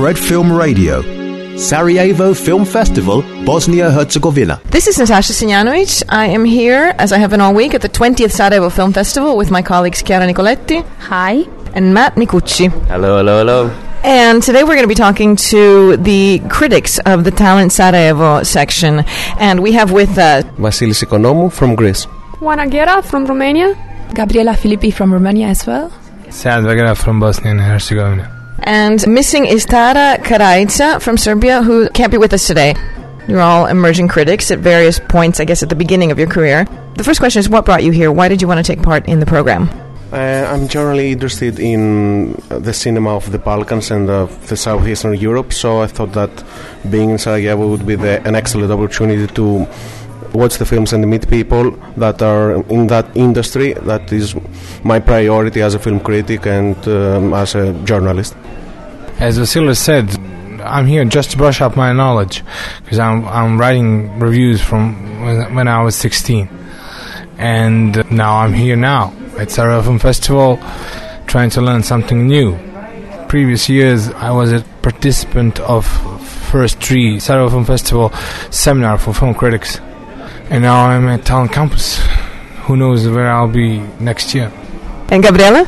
Red Film Radio. Sarajevo Film Festival, Bosnia-Herzegovina. This is Natasha Sinjanovic. I am here, as I have been all week, at the 20th Sarajevo Film Festival with my colleagues Chiara Nicoletti. Hi. And Matt Micucci. Hello, hello, hello. And today we're going to be talking to the critics of the Talent Sarajevo section. And we have with us Vasilis Economou from Greece. Juana Guerra from Romania. Gabriela Filippi from Romania as well. Sad Vagra from Bosnia and Herzegovina. And missing is Tara Karajca from Serbia, who can't be with us today. You're all emerging critics at various points, I guess, at the beginning of your career. The first question is, what brought you here? Why did you want to take part in the program? I'm generally interested in the cinema of the Balkans and of the Southeastern Europe, so I thought that being in Sarajevo would be an excellent opportunity to watch the films and meet people that are in that industry. That is my priority as a film critic and as a journalist. As Vasilis said, I'm here just to brush up my knowledge, because I'm writing reviews from when I was 16, and now I'm here now at Sarajevo Film Festival trying to learn something new. Previous years I was a participant of first 3 Sarajevo Film Festival seminar for film critics, and now I'm at Talent Campus. Who knows where I'll be next year. And Gabriela?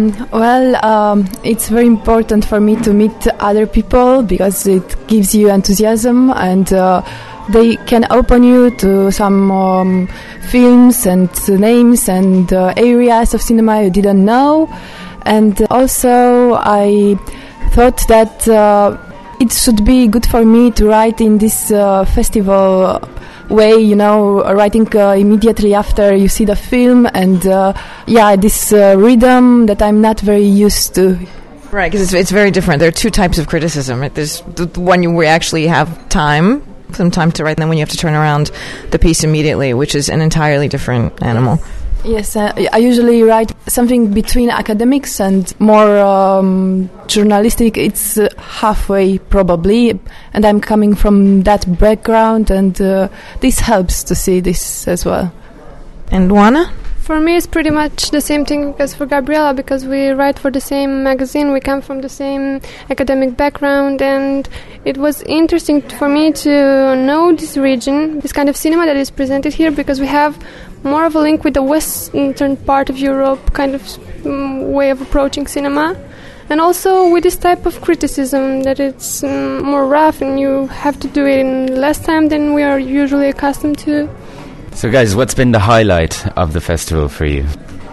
It's very important for me to meet other people because it gives you enthusiasm, and they can open you to some films and names and areas of cinema you didn't know. And also I thought that it should be good for me to write in this festival way, writing immediately after you see the film, and this rhythm that I'm not very used to. Right, because it's very different. There are 2 types of criticism. There's the one where you actually have some time to write, and then when you have to turn around the piece immediately, which is an entirely different animal. Yes, I usually write something between academics and more journalistic. It's halfway probably, and I'm coming from that background, and this helps to see this as well. And Juana? For me, it's pretty much the same thing as for Gabriela, because we write for the same magazine, we come from the same academic background, and it was interesting for me to know this region, this kind of cinema that is presented here, because we have more of a link with the western part of Europe, kind of way of approaching cinema, and also with this type of criticism that it's more rough and you have to do it in less time than we are usually accustomed to. So guys, what's been the highlight of the festival for you?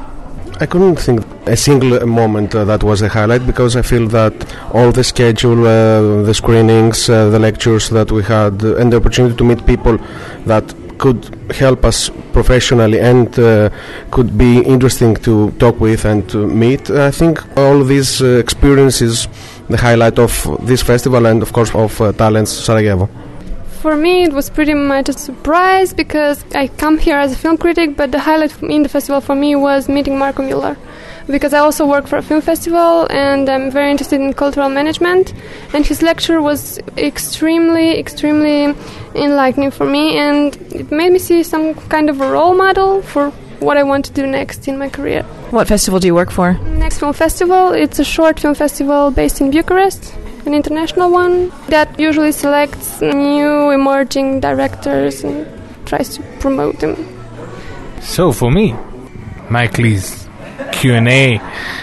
I couldn't think a single moment that was a highlight, because I feel that all the schedule, the screenings, the lectures that we had, and the opportunity to meet people that could help us professionally and could be interesting to talk with and to meet. I think all these experiences, the highlight of this festival and of course of Talents Sarajevo. For me, it was pretty much a surprise, because I come here as a film critic, but the highlight in the festival for me was meeting Marko Müller, because I also work for a film festival and I'm very interested in cultural management, and his lecture was extremely enlightening for me, and it made me see some kind of a role model for what I want to do next in my career. What festival do you work for? Next Film Festival, it's a short film festival based in Bucharest, an international one that usually selects new emerging directors and tries to promote them. So for me, Mike Leigh's Q&A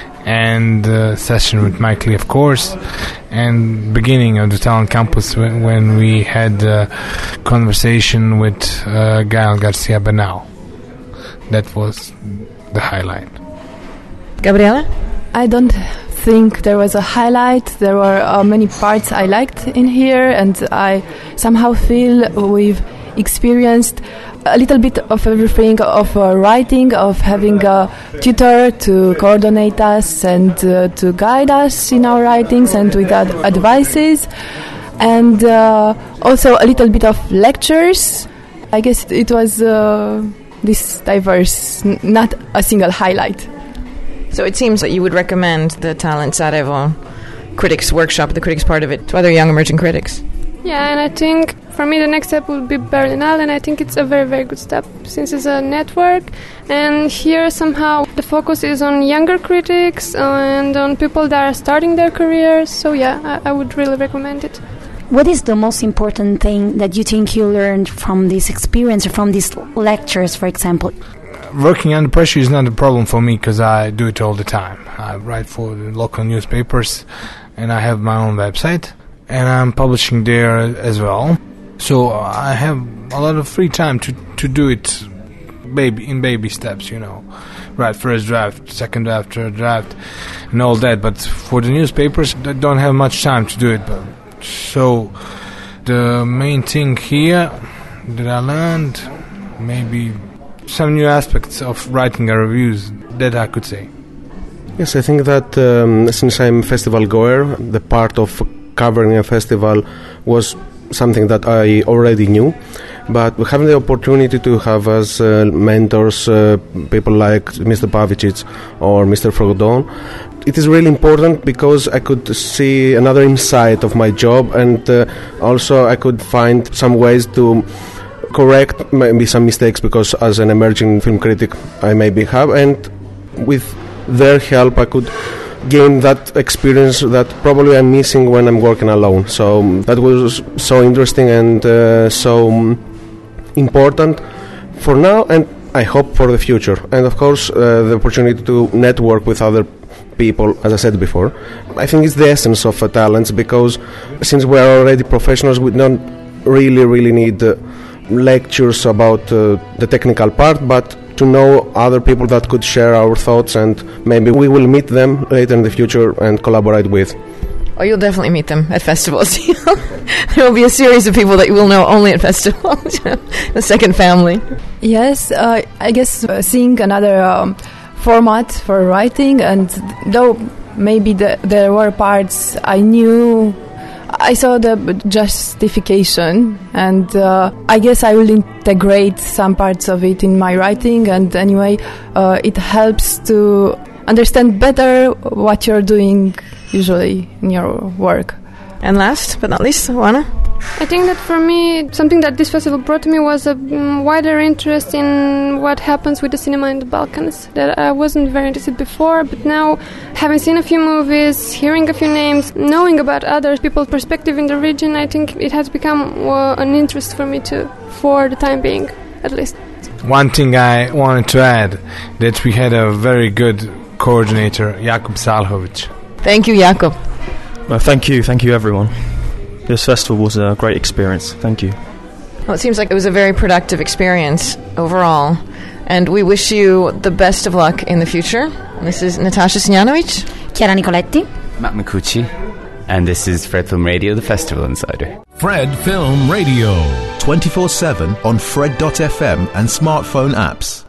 and session with Mike Leigh, of course, and beginning of the Talent Campus when we had a conversation with Gael Garcia Bernal. That was the highlight. Gabriela? I don't think there was a highlight. There were many parts I liked in here, and I somehow feel we've experienced a little bit of everything, of writing, of having a tutor to coordinate us and to guide us in our writings and with advices, and also a little bit of lectures. I guess it was this diverse, not a single highlight. So it seems that you would recommend the Talent Sarajevo Critics Workshop, the critics part of it, to other young emerging critics. Yeah, and I think for me, the next step would be Berlinale, and I think it's a very, very good step since it's a network. And here, somehow, the focus is on younger critics and on people that are starting their careers. So, yeah, I would really recommend it. What is the most important thing that you think you learned from this experience or from these lectures, for example? Working under pressure is not a problem for me because I do it all the time. I write for the local newspapers and I have my own website and I'm publishing there as well. So I have a lot of free time to do it in baby steps, Write first draft, second draft, third draft and all that. But for the newspapers, they don't have much time to do it. So the main thing here that I learned, maybe some new aspects of writing a reviews, that I could say. Yes, I think that since I'm a festival goer, the part of covering a festival was something that I already knew, but having the opportunity to have as mentors people like Mr. Pavicic or Mr. Frodon, it is really important because I could see another insight of my job, and also I could find some ways to correct maybe some mistakes, because as an emerging film critic I maybe have, and with their help I could gain that experience that probably I'm missing when I'm working alone. So that was so interesting and so important for now, and I hope for the future. And of course the opportunity to network with other people, as I said before, I think it's the essence of talents, because since we are already professionals, we don't really need lectures about the technical part, but to know other people that could share our thoughts, and maybe we will meet them later in the future and collaborate with. Oh, you'll definitely meet them at festivals. There will be a series of people that you will know only at festivals. The second family. Yes, I guess seeing another format for writing, and though maybe there were parts I knew, I saw the justification, and I guess I will integrate some parts of it in my writing, and anyway, it helps to understand better what you're doing usually in your work. And last but not least, Oana? I think that for me, something that this festival brought to me was a wider interest in what happens with the cinema in the Balkans, that I wasn't very interested before, but now, having seen a few movies, hearing a few names, knowing about other people's perspective in the region, I think it has become an interest for me too, for the time being, at least. One thing I wanted to add, that we had a very good coordinator, Jakub Salhovic. Thank you, Jakub. Well, thank you everyone. This festival was a great experience. Thank you. Well, it seems like it was a very productive experience overall, and we wish you the best of luck in the future. This is Natasha Stojanovic, Chiara Nicoletti, Matt Micucci, and this is Fred Film Radio, the Festival Insider. Fred Film Radio. 24/7 on Fred.fm and smartphone apps.